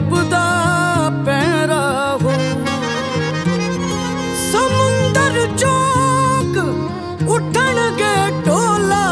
ਰੱਬ ਦਾ ਪੈਰਾ ਹੋ। ਸਮੁੰਦਰ ਚੋਕ ਉੱਠਣਗੇ ਢੋਲਾ,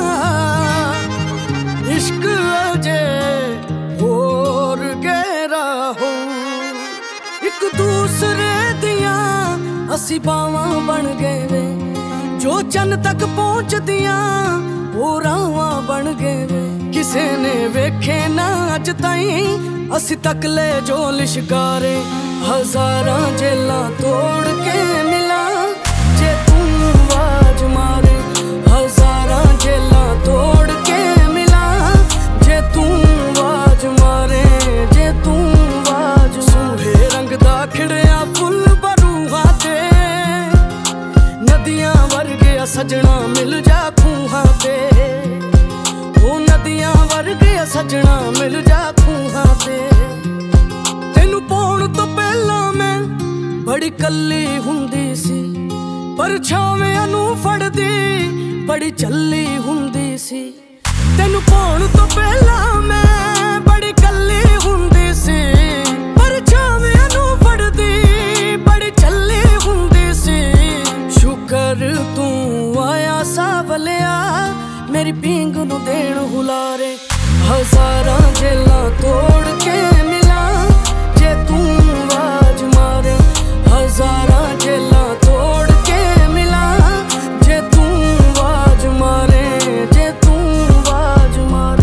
ਇਸ਼ਕ ਅਜੇ ਹੋਰ ਗਹਿਰਾ ਹੋ। ਇੱਕ ਦੂਸਰੇ ਦੀਆਂ ਅਸੀਂ ਬਾਵਾਂ ਬਣ ਗਏ ਵੇ, ਜੋ ਚੰਨ ਤੱਕ ਪਹੁੰਚਦੀਆਂ ਉਹ ਰਾਹਾਂ ਬਣ ਗਏ ਵੇ। ਕਿਸੇ ਨੇ ਵੇਖੇ ਨਾ ਅੱਜ ਤਾਈਂ ਅਸੀਂ ਤੱਕ ਲੈ ਜੋ ਲਿਸ਼ਕਾਰੇ। ਹਜ਼ਾਰਾਂ ਜੇਲਾਂ ਤੋੜ ਕੇ ਮਿਲਾਂ ਜੇ ਤੂੰ ਆਵਾਜ਼ ਮਾਰੇ। ਹਜ਼ਾਰਾਂ ਜੇਲਾਂ ਤੋੜ ਕੇ ਮਿਲਾਂ ਜੇ ਤੂੰ ਆਵਾਜ਼ ਮਾਰੇ। ਜੇ ਤੂੰ ਆਵਾਜ਼ ਸੂਹੇ ਰੰਗ ਦਾ ਖਿੜਿਆ ਫੁੱਲ ਬਰੂਹਾਂ ਤੇ, ਨਦੀਆਂ ਵਰਗੇ ਸਜਣਾ ਮਿਲ ਜਾ ਖੂਹਾਂ ਤੇ। ਉਹ ਨਦੀਆਂ ਵਰਗੇ ਸਜਣਾ ਮਿਲ ਜਾ ਖੂਹਾਂ ਤੇ। ਤੈਨੂੰ ਪਾਉਣ ਤੋਂ ਪਹਿਲਾਂ ਮੈਂ ਬੜੀ ਕੱਲੀ ਹੁੰਦੀ ਸੀ, ਪਰਛਾਵਿਆਂ ਨੂੰ ਫੜਦੀ ਬੜੀ ਚੱਲੀ ਹੁੰਦੀ ਸੀ। ਤੈਨੂੰ ਪਾਉਣ ਤੋਂ ਪਹਿਲਾਂ ਮੈਂ ਬੜੀ ਕੱਲੀ ਹੁੰਦੀ ਸੀ, ਪਰਛਾਵਿਆਂ ਨੂੰ ਫੜਦੀ ਬੜੀ ਚੱਲੀ ਹੁੰਦੀ ਸੀ। ਸ਼ੁਕਰ ਤੂੰ ਆਇਆ ਸਾਵਲਿਆ ਮੇਰੀ ਪੀਂਗ ਨੂੰ ਦੇਣ ਹੁਲਾਰੇ। ਹਜ਼ਾਰਾਂ ਜੇਲਾਂ ਤੋੜ ਕੇ ਮਿਲਾਂ ਜੇ ਤੂੰ ਆਵਾਜ਼ ਮਾਰੇ। ਹਜ਼ਾਰਾਂ ਜੇਲਾਂ ਤੋੜ ਕੇ ਮਿਲਾਂ ਜੇ ਤੂੰ ਆਵਾਜ਼ ਮਾਰੇ। ਜੇ ਤੂੰ ਆਵਾਜ਼ ਮਾਰੇ।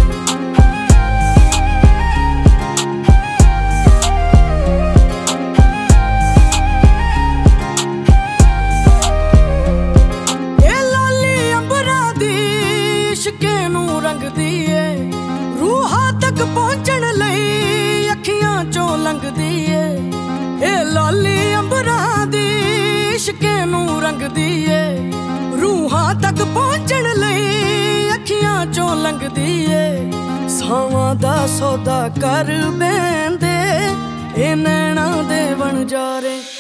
ਇਹ ਲਾਲੀ ਅੰਬਰਾਂ ਦੀ ਇਸ਼ਕੇ ਨੂੰ ਰੰਗਦੀ ਏ, ਰੂਹਾਂ ਤੱਕ ਪਹੁੰਚਣ ਲਈ ਅੱਖੀਆਂ ਚੋਂ ਲੰਘਦੀ ਏ। ਇਹ ਲਾਲੀ ਅੰਬਰਾਂ ਦੀ ਇਸ਼ਕੇ ਨੂੰ ਰੰਗਦੀ ਏ, ਰੂਹਾਂ ਤੱਕ ਪਹੁੰਚਣ ਲਈ ਅੱਖੀਆਂ ਚੋਂ ਲੰਘਦੀ ਏ। ਸਾਵਾਂ ਦਾ ਸੌਦਾ ਕਰ ਬੈਂਦੇ ਇਹ ਨੈਣਾਂ ਦੇ ਵਣਜਾਰੇ।